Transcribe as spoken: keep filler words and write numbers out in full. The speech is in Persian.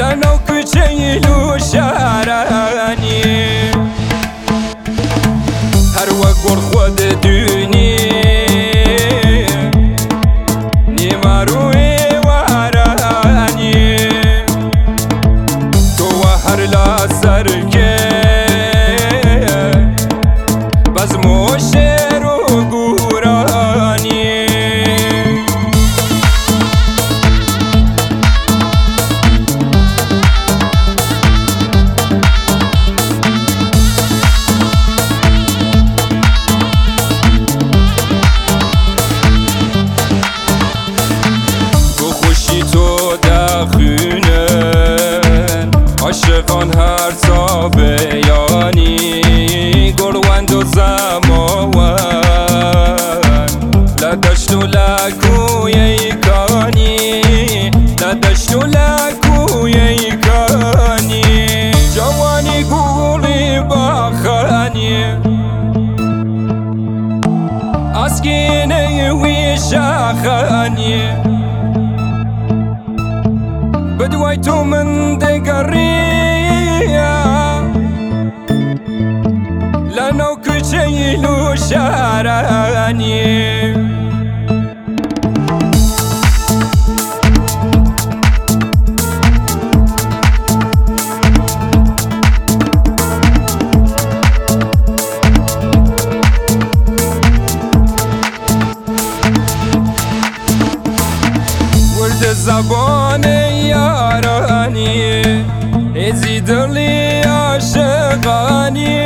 لناو كچيل وشاراني هر وقور خود دوني نيماروي واراني تو هر لا سركي بزمو شير وقوراني عاشقان هر تا بیانی گروند و زماون لدشت و لکوی ایکانی لدشت و لکوی ایکانی جوانی گولی بخانی اسکینه وی شخانی بدوي تو من دقرية لانو كچيل وشاراني ورد زبان ياراني ازيد لي عاشقاني